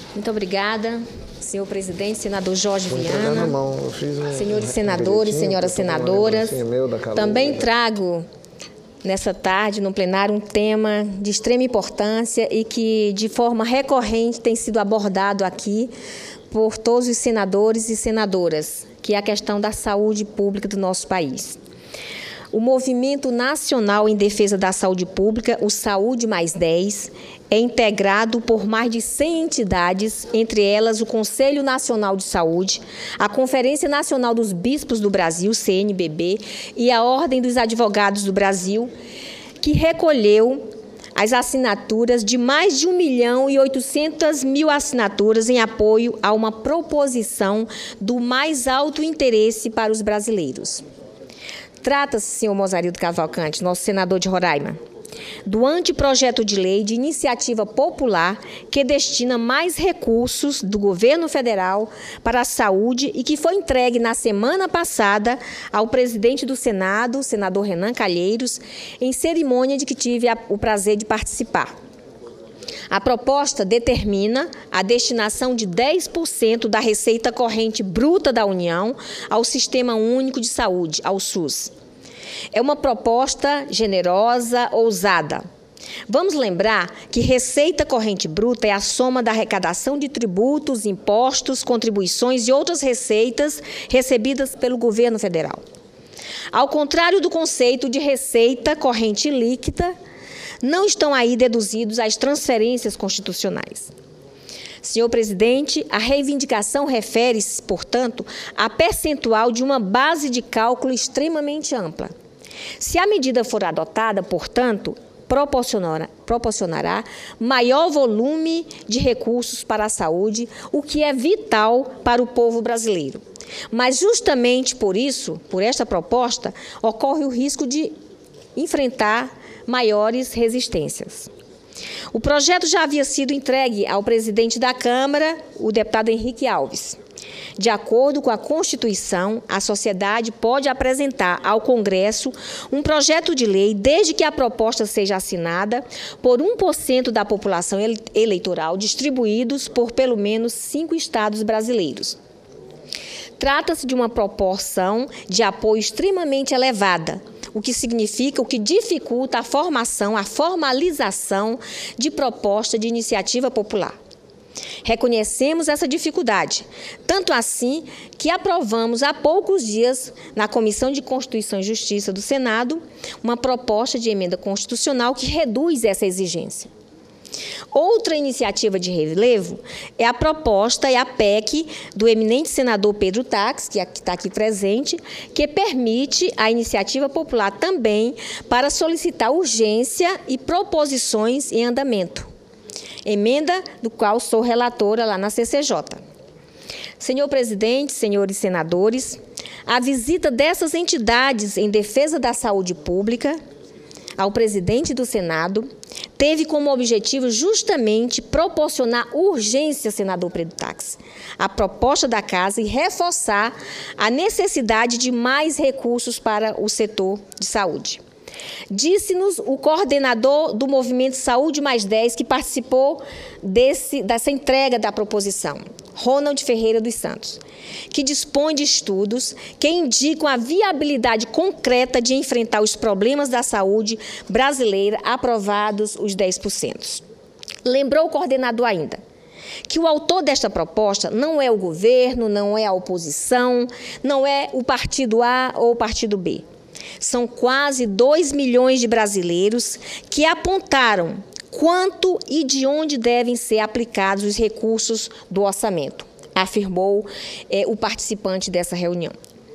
Muito obrigada, senhor presidente, senador Jorge Viana, senhores senadores, senhoras senadoras. Também trago, nessa tarde, no plenário, um tema de extrema importância e que, de forma recorrente, tem sido abordado aqui por todos os senadores e senadoras, que é a questão da saúde pública do nosso país. O Movimento Nacional em Defesa da Saúde Pública, o Saúde Mais 10, é integrado por mais de 100 entidades, entre elas o Conselho Nacional de Saúde, a Conferência Nacional dos Bispos do Brasil, CNBB, e a Ordem dos Advogados do Brasil, que recolheu as assinaturas de mais de 1.800.000 assinaturas em apoio a uma proposição do mais alto interesse para os brasileiros. Trata-se, senhor Mozarildo Cavalcante, nosso senador de Roraima, do anteprojeto de lei de iniciativa popular que destina mais recursos do governo federal para a saúde e que foi entregue na semana passada ao presidente do Senado, senador Renan Calheiros, em cerimônia de que tive o prazer de participar. A proposta determina a destinação de 10% da receita corrente bruta da União ao Sistema Único de Saúde, ao SUS. É uma proposta generosa, ousada. Vamos lembrar que receita corrente bruta é a soma da arrecadação de tributos, impostos, contribuições e outras receitas recebidas pelo governo federal. Ao contrário do conceito de receita corrente líquida, não estão aí deduzidos as transferências constitucionais. Senhor presidente, a reivindicação refere-se, portanto, a percentual de uma base de cálculo extremamente ampla. Se a medida for adotada, portanto, proporcionará maior volume de recursos para a saúde, o que é vital para o povo brasileiro. Mas justamente por isso, por esta proposta, ocorre o risco de enfrentar maiores resistências. O projeto já havia sido entregue ao presidente da Câmara, o deputado Henrique Alves. De acordo com a Constituição, a sociedade pode apresentar ao Congresso um projeto de lei desde que a proposta seja assinada por 1% da população eleitoral, distribuídos por pelo menos 5 estados brasileiros. Trata-se de uma proporção de apoio extremamente elevada, o que dificulta a formação, a formalização de proposta de iniciativa popular. Reconhecemos essa dificuldade, tanto assim que aprovamos há poucos dias, na Comissão de Constituição e Justiça do Senado, uma proposta de emenda constitucional que reduz essa exigência. Outra iniciativa de relevo é a proposta, a PEC, do eminente senador Pedro Taques, que está aqui presente, que permite a iniciativa popular também para solicitar urgência e proposições em andamento. Emenda do qual sou relatora lá na CCJ. Senhor presidente, senhores senadores, a visita dessas entidades em defesa da saúde pública ao presidente do Senado teve como objetivo justamente proporcionar urgência, senador Pedro Taques, à proposta da Casa e reforçar a necessidade de mais recursos para o setor de saúde. Disse-nos o coordenador do Movimento Saúde Mais 10, que participou dessa entrega da proposição, Ronald Ferreira dos Santos, que dispõe de estudos que indicam a viabilidade concreta de enfrentar os problemas da saúde brasileira, aprovados os 10%. Lembrou o coordenador ainda que o autor desta proposta não é o governo, não é a oposição, não é o partido A ou o partido B. São quase 2 milhões de brasileiros que apontaram quanto e de onde devem ser aplicados os recursos do orçamento, afirmou o participante dessa reunião.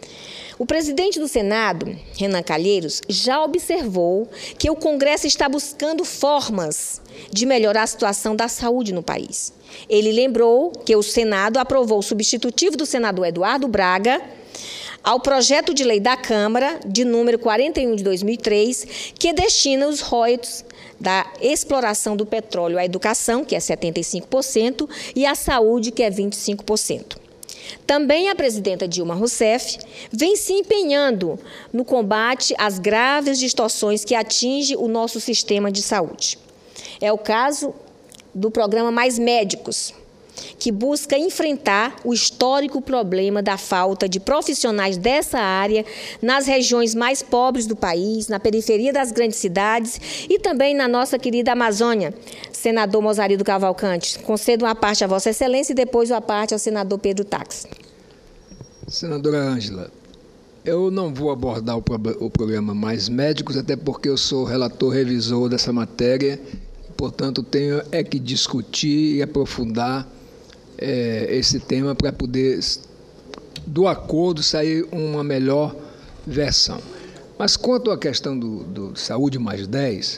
O presidente do Senado, Renan Calheiros, já observou que o Congresso está buscando formas de melhorar a situação da saúde no país. Ele lembrou que o Senado aprovou o substitutivo do senador Eduardo Braga ao projeto de lei da Câmara, de número 41 de 2003, que destina os royalties da exploração do petróleo à educação, que é 75%, e à saúde, que é 25%. Também a presidenta Dilma Rousseff vem se empenhando no combate às graves distorções que atingem o nosso sistema de saúde. É o caso do programa Mais Médicos, que busca enfrentar o histórico problema da falta de profissionais dessa área nas regiões mais pobres do país, na periferia das grandes cidades e também na nossa querida Amazônia. Senador Mozarido Cavalcante, concedo uma parte a Vossa Excelência e depois uma parte ao senador Pedro Tax. Senadora Ângela, eu não vou abordar o programa Mais Médicos, até porque eu sou relator revisor dessa matéria, portanto, tenho que discutir e aprofundar esse tema para poder, do acordo, sair uma melhor versão. Mas quanto à questão do Saúde Mais 10,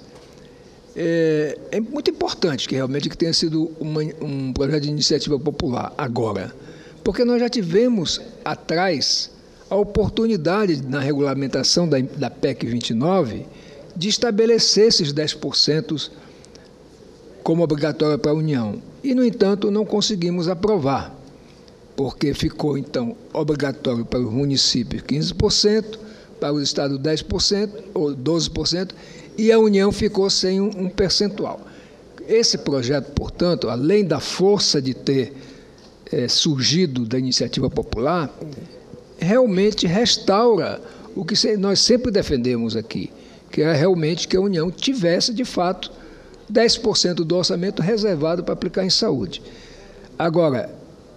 é muito importante que realmente tenha sido um projeto de iniciativa popular agora, porque nós já tivemos atrás a oportunidade na regulamentação da PEC 29 de estabelecer esses 10% como obrigatório para a União. E, no entanto, não conseguimos aprovar, porque ficou, então, obrigatório para os municípios 15%, para os estados 10% ou 12%, e a União ficou sem um percentual. Esse projeto, portanto, além da força de ter surgido da iniciativa popular, realmente restaura o que nós sempre defendemos aqui, que é realmente que a União tivesse, de fato, 10% do orçamento reservado para aplicar em saúde. Agora,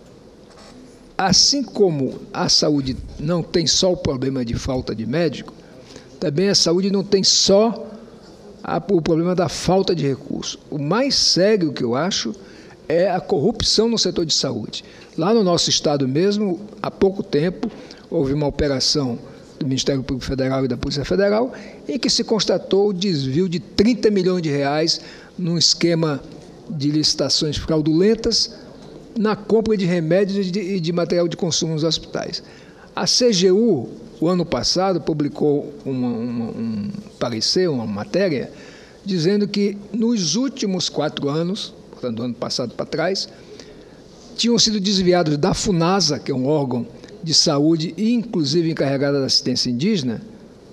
assim como a saúde não tem só o problema de falta de médico, também a saúde não tem só o problema da falta de recursos. O mais sério que eu acho é a corrupção no setor de saúde. Lá no nosso estado mesmo, há pouco tempo, houve uma operação do Ministério Público Federal e da Polícia Federal, em que se constatou o desvio de 30 milhões de reais num esquema de licitações fraudulentas na compra de remédios e de material de consumo nos hospitais. A CGU, o ano passado, publicou um parecer, uma matéria, dizendo que nos últimos 4 anos, portanto, do ano passado para trás, tinham sido desviados da FUNASA, que é um órgão de saúde, inclusive encarregada da assistência indígena,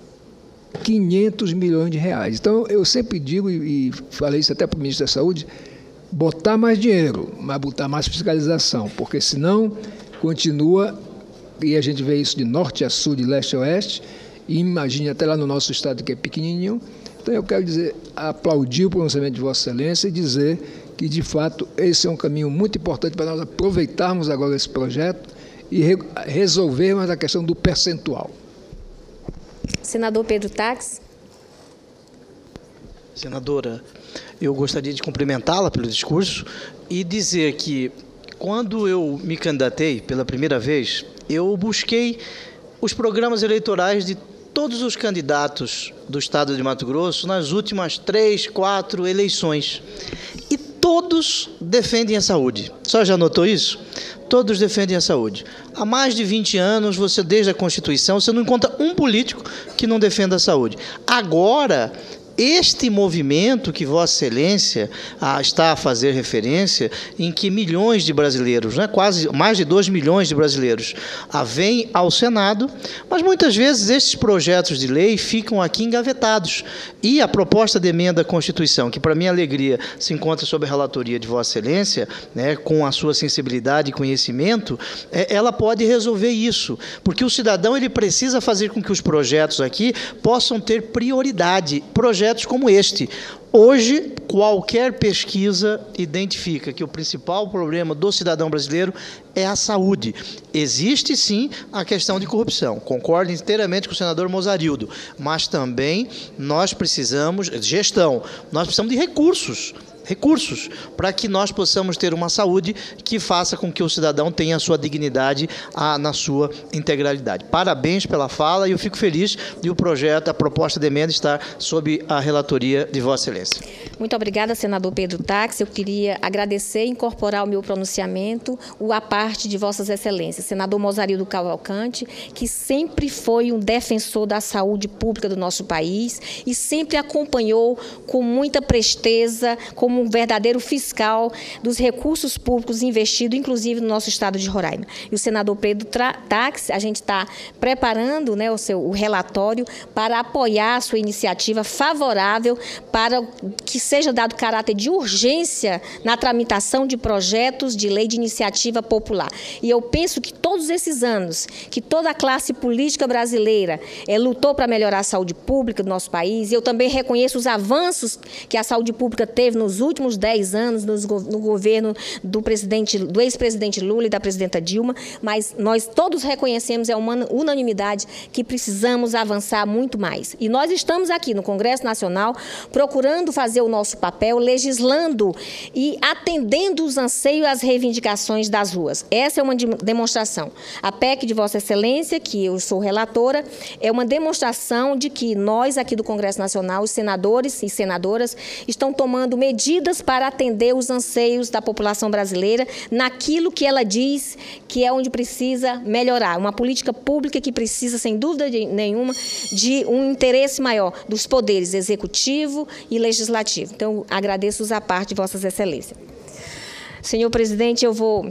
500 milhões de reais. Então, eu sempre digo, e falei isso até para o ministro da Saúde, botar mais dinheiro, mas botar mais fiscalização, porque senão continua, e a gente vê isso de norte a sul, de leste a oeste, e imagine até lá no nosso estado que é pequenininho. Então, eu quero dizer, aplaudir o pronunciamento de Vossa Excelência e dizer que, de fato, esse é um caminho muito importante para nós aproveitarmos agora esse projeto e resolvermos a questão do percentual. Senador Pedro Tax. Senadora, eu gostaria de cumprimentá-la pelo discurso e dizer que, quando eu me candidatei pela primeira vez, eu busquei os programas eleitorais de todos os candidatos do estado de Mato Grosso nas últimas 3, 4 eleições. E todos defendem a saúde. A senhora já notou isso? Todos defendem a saúde. Há mais de 20 anos, desde a Constituição, você não encontra um político que não defenda a saúde. Agora, este movimento que Vossa Excelência está a fazer referência, em que milhões de brasileiros, quase mais de 2 milhões de brasileiros, vêm ao Senado, mas muitas vezes estes projetos de lei ficam aqui engavetados. E a proposta de emenda à Constituição, que para minha alegria se encontra sob a relatoria de Vossa Excelência, com a sua sensibilidade e conhecimento, ela pode resolver isso, porque o cidadão ele precisa fazer com que os projetos aqui possam ter prioridade, projetos como este. Hoje, qualquer pesquisa identifica que o principal problema do cidadão brasileiro é a saúde. Existe, sim, a questão de corrupção. Concordo inteiramente com o senador Mozarildo, mas também nós precisamos de gestão, nós precisamos de recursos para que nós possamos ter uma saúde que faça com que o cidadão tenha a sua dignidade na sua integralidade. Parabéns pela fala e eu fico feliz de o projeto, a proposta de emenda estar sob a relatoria de Vossa Excelência. Muito obrigada, senador Pedro Tax. Eu queria agradecer e incorporar ao meu pronunciamento a parte de Vossas Excelências. Senador Mozarido Cavalcante, que sempre foi um defensor da saúde pública do nosso país e sempre acompanhou com muita presteza, com como um verdadeiro fiscal dos recursos públicos investidos, inclusive no nosso estado de Roraima. E o senador Pedro Táxi, a gente está preparando, né, o relatório para apoiar a sua iniciativa favorável para que seja dado caráter de urgência na tramitação de projetos de lei de iniciativa popular. E eu penso que todos esses anos, que toda a classe política brasileira lutou para melhorar a saúde pública do nosso país, e eu também reconheço os avanços que a saúde pública teve nos últimos 10 anos no governo do ex-presidente Lula e da presidenta Dilma, mas nós todos reconhecemos, é uma unanimidade, que precisamos avançar muito mais. E nós estamos aqui no Congresso Nacional procurando fazer o nosso papel, legislando e atendendo os anseios e as reivindicações das ruas. Essa é uma demonstração. A PEC de Vossa Excelência, que eu sou relatora, é uma demonstração de que nós aqui do Congresso Nacional, os senadores e senadoras, estão tomando medidas para atender os anseios da população brasileira naquilo que ela diz que é onde precisa melhorar. Uma política pública que precisa, sem dúvida nenhuma, de um interesse maior dos poderes executivo e legislativo. Então, agradeço à parte de Vossas Excelências. Senhor presidente, eu vou,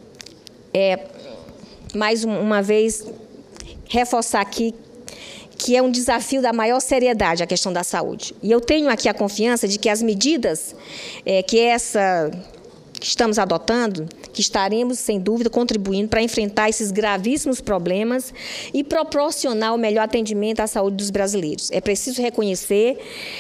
mais uma vez, reforçar aqui que é um desafio da maior seriedade a questão da saúde. E eu tenho aqui a confiança de que as medidas que estamos adotando, que estaremos, sem dúvida, contribuindo para enfrentar esses gravíssimos problemas e proporcionar o melhor atendimento à saúde dos brasileiros. É preciso reconhecer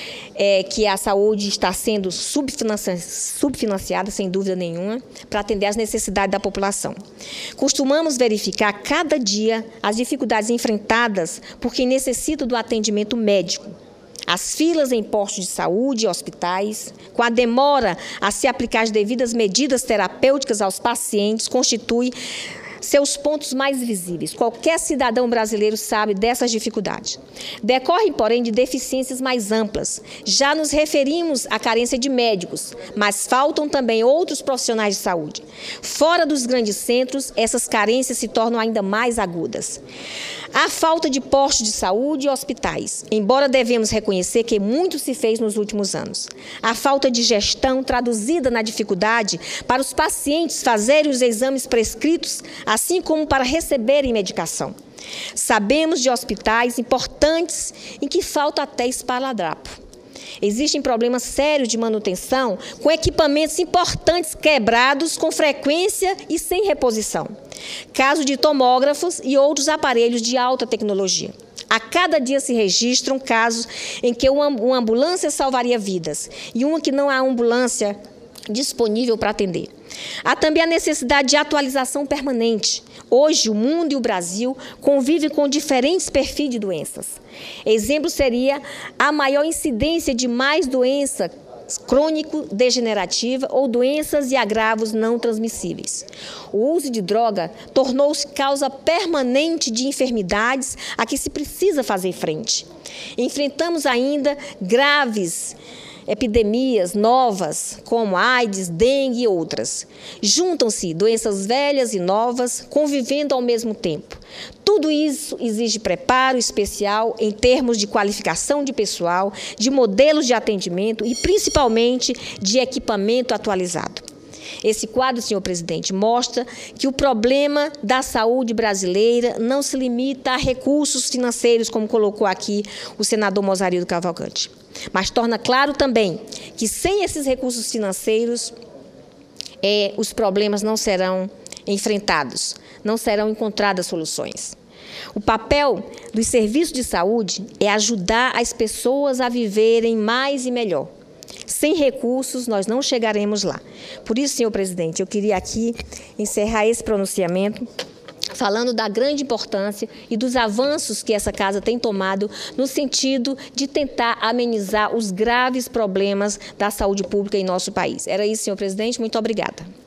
que a saúde está sendo subfinanciada, sem dúvida nenhuma, para atender às necessidades da população. Costumamos verificar cada dia as dificuldades enfrentadas por quem necessita do atendimento médico. As filas em postos de saúde e hospitais, com a demora a se aplicar as devidas medidas terapêuticas aos pacientes, constitui seus pontos mais visíveis. Qualquer cidadão brasileiro sabe dessas dificuldades. Decorrem, porém, de deficiências mais amplas. Já nos referimos à carência de médicos, mas faltam também outros profissionais de saúde. Fora dos grandes centros, essas carências se tornam ainda mais agudas. Há falta de postos de saúde e hospitais, embora devemos reconhecer que muito se fez nos últimos anos. A falta de gestão traduzida na dificuldade para os pacientes fazerem os exames prescritos, assim como para receberem medicação. Sabemos de hospitais importantes em que falta até esparadrapo. Existem problemas sérios de manutenção com equipamentos importantes quebrados com frequência e sem reposição. Caso de tomógrafos e outros aparelhos de alta tecnologia. A cada dia se registram casos em que uma ambulância salvaria vidas e uma que não há ambulância disponível para atender. Há também a necessidade de atualização permanente. Hoje, o mundo e o Brasil convivem com diferentes perfis de doenças. Exemplo seria a maior incidência de mais doença crônico-degenerativa ou doenças e agravos não transmissíveis. O uso de droga tornou-se causa permanente de enfermidades a que se precisa fazer frente. Enfrentamos ainda graves epidemias novas, como AIDS, dengue e outras. Juntam-se doenças velhas e novas, convivendo ao mesmo tempo. Tudo isso exige preparo especial em termos de qualificação de pessoal, de modelos de atendimento e, principalmente, de equipamento atualizado. Esse quadro, senhor presidente, mostra que o problema da saúde brasileira não se limita a recursos financeiros, como colocou aqui o senador Mozarildo Cavalcante. Mas torna claro também que sem esses recursos financeiros, os problemas não serão enfrentados, não serão encontradas soluções. O papel dos serviços de saúde é ajudar as pessoas a viverem mais e melhor. Sem recursos, nós não chegaremos lá. Por isso, senhor presidente, eu queria aqui encerrar esse pronunciamento falando da grande importância e dos avanços que essa casa tem tomado no sentido de tentar amenizar os graves problemas da saúde pública em nosso país. Era isso, senhor presidente. Muito obrigada.